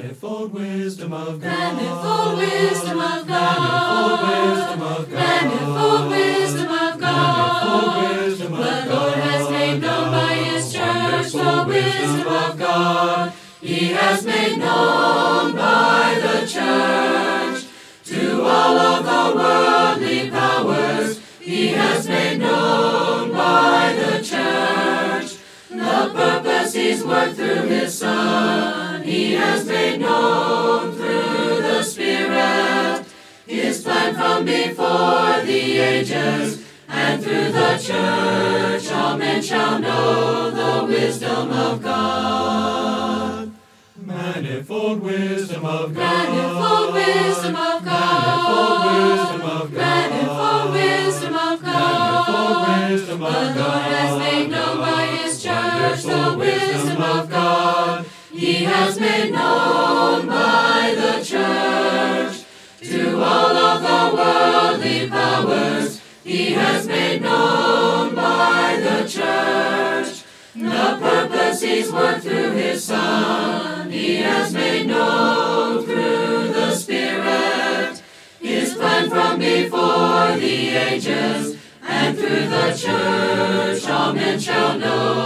Manifold wisdom of God. Manifold wisdom of God. Manifold wisdom of God. Manifold wisdom of God. The Lord has made known by His church the wisdom of God. He has made known by the church to all of the worldly powers. He has made known by the church the purpose He's worked through His Son. He has made known through the Spirit His plan from before the ages, and through the church all men shall know the wisdom of God. Manifold wisdom of God. Manifold wisdom of God. Manifold wisdom of God. Manifold wisdom of God. Manifold wisdom of The Lord has made known by His church the wisdom of God. He has made known by the church to all of the worldly powers. He has made known by the church the purpose He's worked through His Son. He has made known through the Spirit His plan from before the ages, and through the church all men shall know